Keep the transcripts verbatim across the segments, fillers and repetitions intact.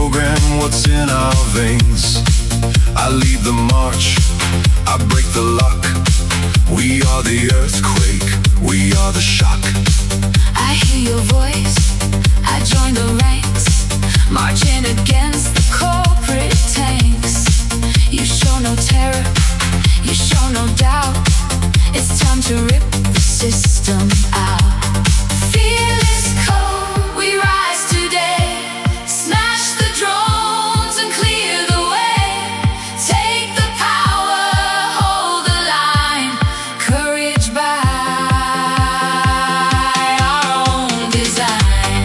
program what's in our veins. I lead the march, I break the lock. We are the earthquake, we are the shock. I hear your voice, I join the ranks, marching against the corporate tanks. You show no terror, you show no doubt. It's time to rip the system out. Feel is cold, we rise today. Smash the drones and clear the way. Take the power, hold the line. Courage by our own design.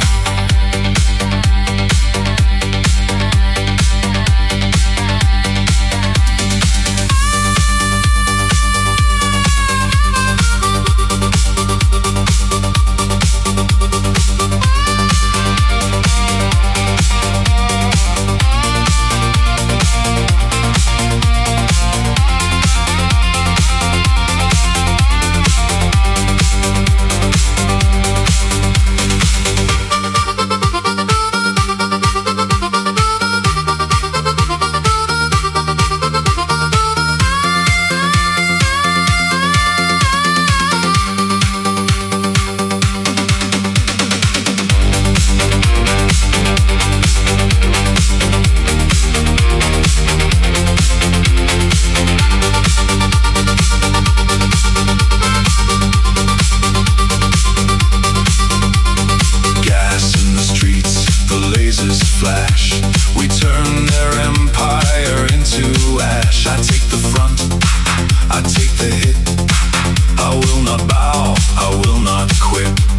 Flash, we turn their empire into ash. I take the front, I take the hit. I will not bow, I will not quit.